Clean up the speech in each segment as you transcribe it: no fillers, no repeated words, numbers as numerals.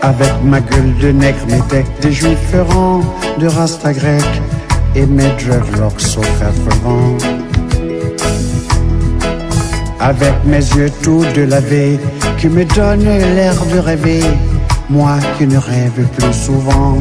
Avec ma gueule de nègre, mes decks de juifs errants, de rasta grec et mes dreadlocks aux 80. Avec mes yeux tout délavés qui me donnent l'air de rêver, moi qui ne rêve plus souvent.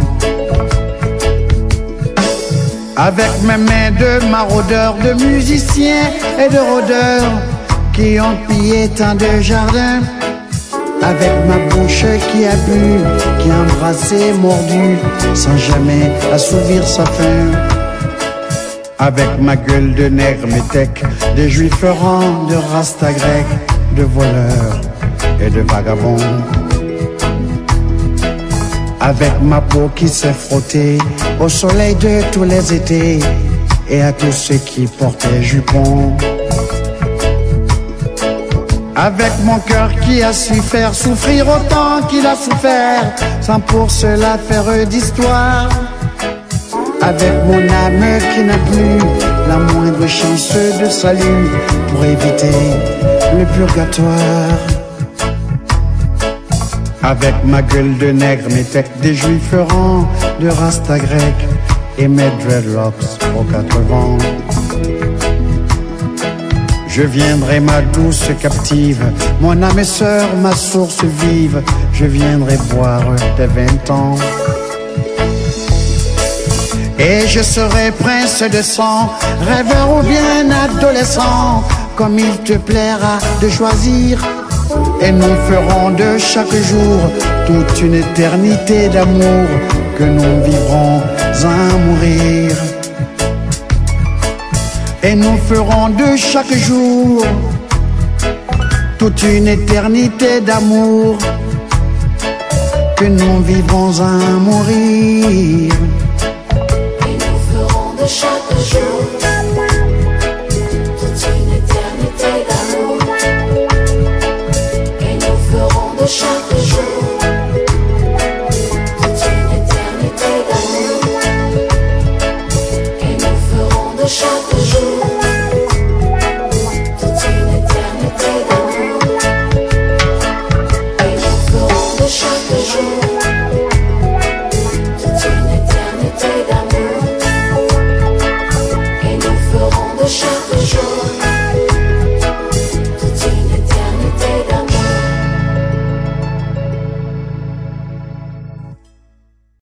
Avec mes mains de maraudeurs, de musiciens et de rôdeurs qui ont pillé tant de jardins. Avec ma bouche qui a bu, qui a embrassé, mordu, sans jamais assouvir sa faim. Avec ma gueule de nègre, mes tecs, de juifs errants, de rasta grec, de voleurs et de vagabonds. Avec ma peau qui s'est frottée au soleil de tous les étés et à tous ceux qui portaient jupons. Avec mon cœur qui a su faire souffrir autant qu'il a souffert, sans pour cela faire d'histoire. Avec mon âme qui n'a plus la moindre chance de salut pour éviter le purgatoire. Avec ma gueule de nègre, mes tecs des juifs errants, de rasta grec et mes dreadlocks aux 80. Je viendrai ma douce captive, mon âme et sœur, ma source vive. Je viendrai boire tes 20 ans. Et je serai prince de sang, rêveur ou bien adolescent, comme il te plaira de choisir. Et nous ferons de chaque jour toute une éternité d'amour que nous vivrons à mourir. Et nous ferons de chaque jour toute une éternité d'amour que nous vivrons à mourir. Et nous ferons de chaque jour toute une éternité d'amour. Et nous ferons de chaque jour toute une éternité d'amour. Et nous ferons de chaque